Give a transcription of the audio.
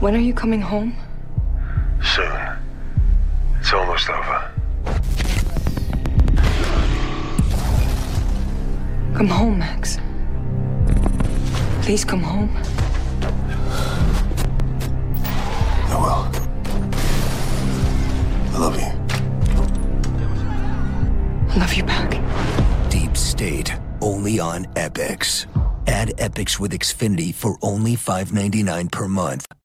When are you coming home? Soon. It's almost over. Come home, Max. Please come home. I will. I love you. I love you back. Deep State, only on Epix. Add Epix with Xfinity for only $5.99 per month.